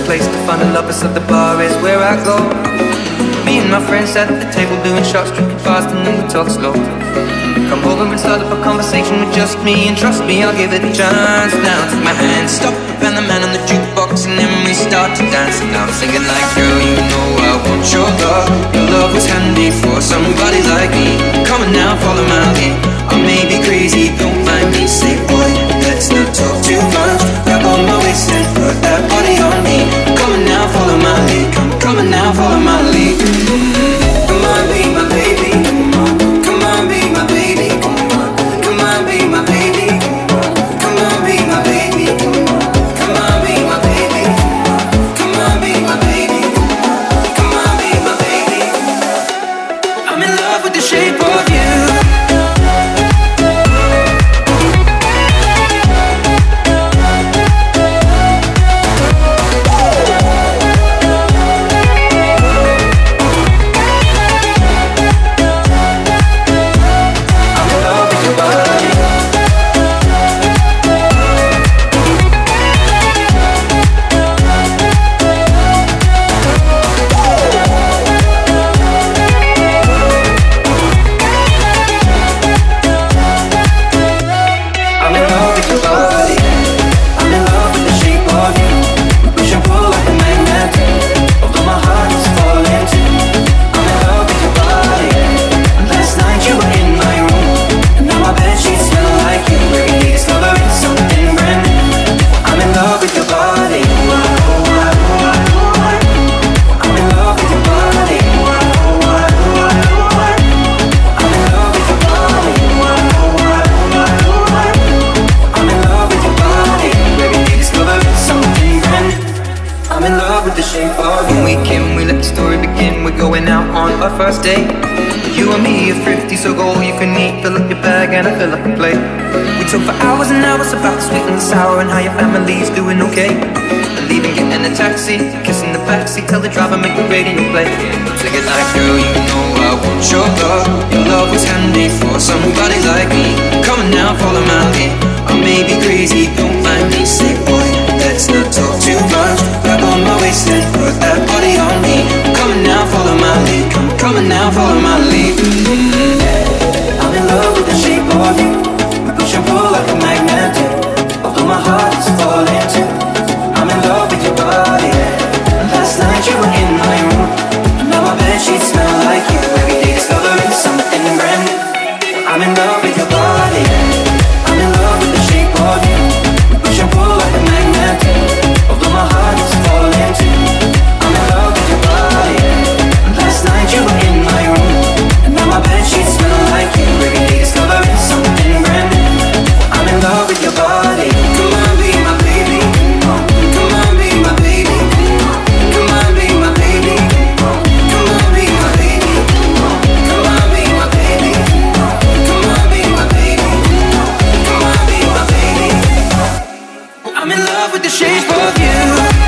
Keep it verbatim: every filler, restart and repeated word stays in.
place to find the lovers of the bar is where I go. Me and my friends sat at the table doing shots, drinking fast and then we talk slow. Come over and start up a conversation with just me, and trust me, I'll give it a chance. Now take my hand, stop, and the man on the jukebox, and then we start to dance. And I'm singing like, girl, you know I want your love. Your love was handy for somebody like me. Come on now, follow my lead. I may be crazy, don't mind me. Say, boy, let's not talk too much. Grab on my waist and put that body on me. Come on now, follow my lead. Come, come on now, follow my lead. Mm-hmm. Come on, be my baby. Come on, come on, be my baby. Come on, come on, be my baby. Come on, be my baby. Come on, be my baby. Come on, be my baby. Come on, be my baby. I'm in love with the shape of you. First date, you and me are thrifty, so go all you can eat. Fill up your bag and I fill up a plate. We talk for hours and hours about the sweet and the sour and how your family's doing okay. And leaving, getting a taxi, kissing the backseat, tell the driver make the radio play. Sing it like, girl, you know I want your love. Your love was handy for somebody like me. Come on now, follow my lead. I may be crazy, don't mind me. Say, boy, let's not talk too much. Grab on my waist and put that body on me. Come on now, follow my lead. Come, come on now, follow my lead. Mm-hmm. I'm in love with the shape of you. We push and pull like a magnet do. Although my heart is falling too. I'm in love with your body. Last night you were in my room. Now my bedsheets smell like you. Every day discovering something brand new. I'm in love with your body. I'm in love with the shape of you. We push and pull like a magnet do. Although my heart is falling too. I'm in love with your body. Last night you were in my room. And now my bedsheets smell like you. Every day discovering something brand new. I'm in love with your body. Come on, be my baby. Come on, be my baby. Come on, be my baby. Come on, be my baby. Come on, be my baby. Come on, be my baby. Come on, be my baby. I'm in love with the shape of you.